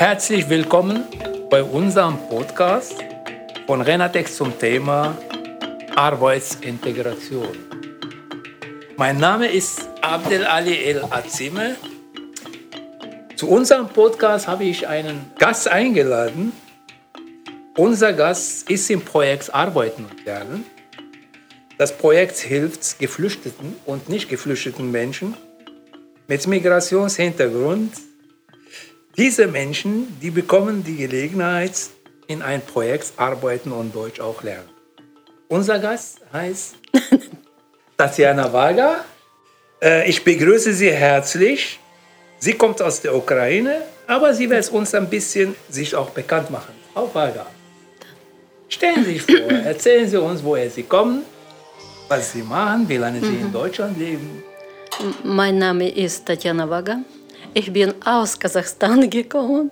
Herzlich willkommen bei unserem Podcast von Renatex zum Thema Arbeitsintegration. Mein Name ist Abdel Ali El Azime. Zu unserem Podcast habe ich einen Gast eingeladen. Unser Gast ist im Projekt Arbeiten und Lernen. Das Projekt hilft geflüchteten und nicht geflüchteten Menschen mit Migrationshintergrund. Diese Menschen, die bekommen die Gelegenheit, in ein Projekt arbeiten und Deutsch auch lernen. Unser Gast heißt Tatjana Vaga. Ich begrüße Sie herzlich. Sie kommt aus der Ukraine, aber sie wird uns ein bisschen sich auch bekannt machen. Frau Vaga, stellen Sie sich vor, erzählen Sie uns, woher Sie kommen, was Sie machen, wie lange Sie in Deutschland leben. Mein Name ist Tatjana Vaga. Ich bin aus Kasachstan gekommen.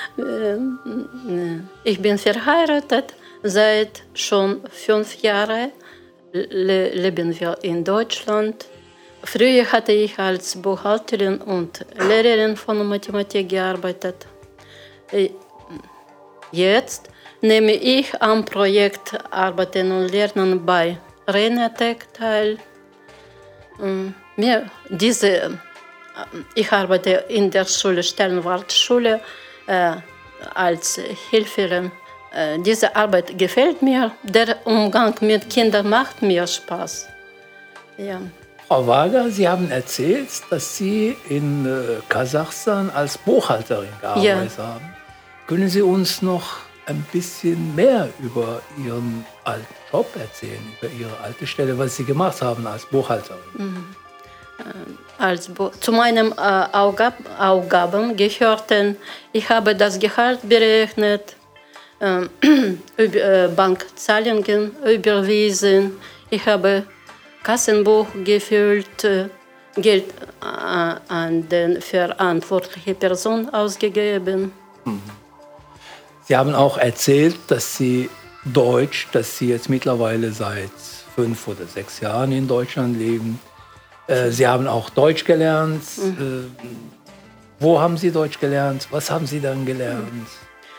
Ich bin verheiratet. Seit schon 5 Jahren leben wir in Deutschland. Früher hatte ich als Buchhalterin und Lehrerin von Mathematik gearbeitet. Jetzt nehme ich am Projekt Arbeiten und Lernen bei Renatec teil. Ich arbeite in der Schule Stellenwart-Schule als Helferin. Diese Arbeit gefällt mir. Der Umgang mit Kindern macht mir Spaß. Ja. Frau Vaga, Sie haben erzählt, dass Sie in Kasachstan als Buchhalterin gearbeitet haben. Können Sie uns noch ein bisschen mehr über Ihren alten Job erzählen, über Ihre alte Stelle, was Sie gemacht haben als Buchhalterin? Zu meinen Aufgaben gehörten, ich habe das Gehalt berechnet, Bankzahlungen überwiesen, ich habe Kassenbuch gefüllt, Geld an den verantwortliche Person ausgegeben. Sie haben auch erzählt, dass Sie jetzt mittlerweile seit 5 oder 6 Jahren in Deutschland leben. Sie haben auch Deutsch gelernt. Wo haben Sie Deutsch gelernt? Was haben Sie dann gelernt?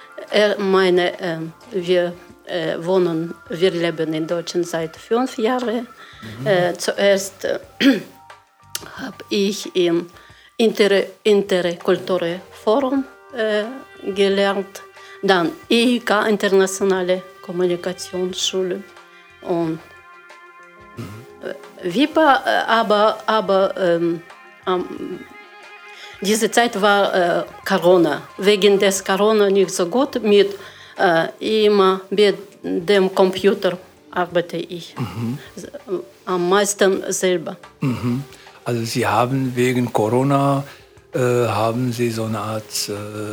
Wir leben in Deutschland seit 5 Jahren. Zuerst habe ich im Interkulturellen Forum gelernt, dann IK, Internationale Kommunikationsschule, und WIPA, aber diese Zeit war Corona. Wegen des Corona nicht so gut. Immer mit dem Computer arbeite ich. Am meisten selber. Also Sie haben wegen Corona haben Sie so eine Art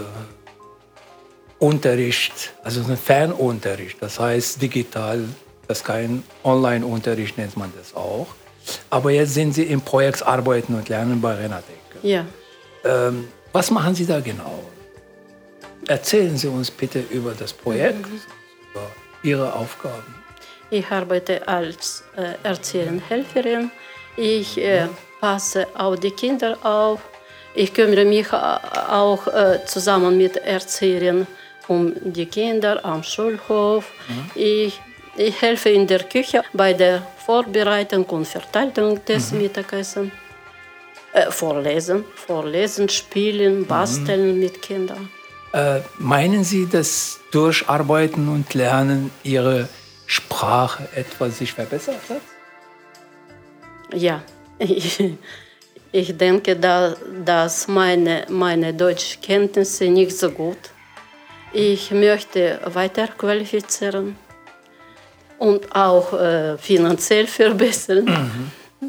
Unterricht, also einen Fernunterricht, das heißt digital. Das ist kein Online-Unterricht, nennt man das auch. Aber jetzt sind Sie im Projekt Arbeiten und Lernen bei Renatec. Ja. Was machen Sie da genau? Erzählen Sie uns bitte über das Projekt, über Ihre Aufgaben. Ich arbeite als Erzieherin-Helferin. Ich passe auf die Kinder auf. Ich kümmere mich auch zusammen mit Erzieherinnen um die Kinder am Schulhof. Ich helfe in der Küche bei der Vorbereitung und Verteilung des Mittagessens. Vorlesen, spielen, basteln mit Kindern. Meinen Sie, dass durch Arbeiten und Lernen Ihre Sprache etwas sich verbessert hat? Ja, ich denke, dass meine Deutschkenntnisse nicht so gut. Ich möchte weiter qualifizieren und auch finanziell verbessern.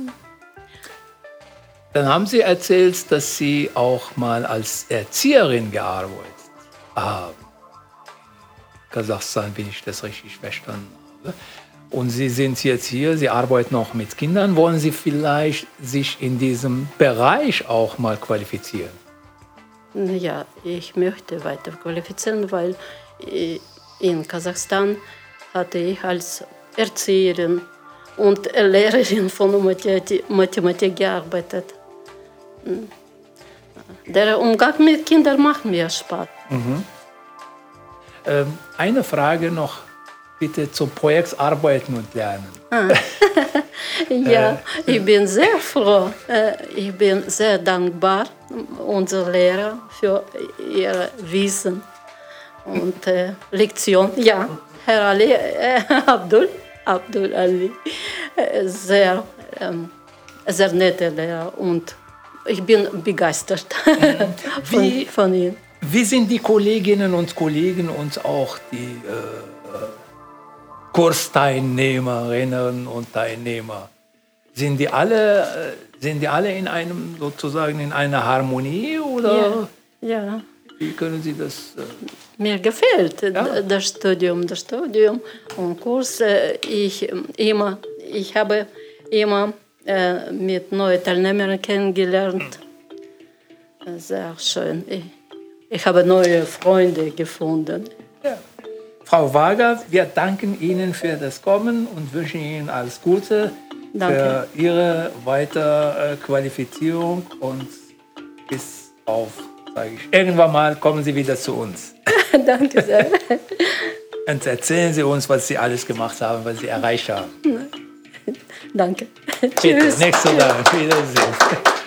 Dann haben Sie erzählt, dass Sie auch mal als Erzieherin gearbeitet haben. In Kasachstan, wenn ich das richtig verstanden habe. Und Sie sind jetzt hier, Sie arbeiten auch mit Kindern. Wollen Sie vielleicht sich in diesem Bereich auch mal qualifizieren? Ja, ich möchte weiter qualifizieren, weil in Kasachstan hatte ich als Erzieherin und Lehrerin von Mathematik gearbeitet. Der Umgang mit Kindern macht mir Spaß. Eine Frage noch bitte zum Projekt Arbeiten und Lernen. Ja, ich bin sehr froh. Ich bin sehr dankbar unserem Lehrer für ihr Wissen und Lektion. Ja, Herr Ali, Abdul Ali, sehr netter Lehrer und ich bin begeistert von ihm. Wie sind die Kolleginnen und Kollegen und auch die Kursteilnehmerinnen und Teilnehmer? Sind die alle in einem sozusagen in einer Harmonie oder Ja. wie können Sie das? Mir gefällt das Studium und Kurs. Ich habe immer mit neuen Teilnehmern kennengelernt. Sehr schön. Ich habe neue Freunde gefunden. Ja. Frau Wager, wir danken Ihnen für das Kommen und wünschen Ihnen alles Gute für Ihre weitere Qualifizierung und bis auf, sage ich, irgendwann mal kommen Sie wieder zu uns. Danke sehr. Und erzählen Sie uns, was Sie alles gemacht haben, was Sie erreicht haben. Danke. Bitte, Tschüss. nächstes Mal. Wiedersehen.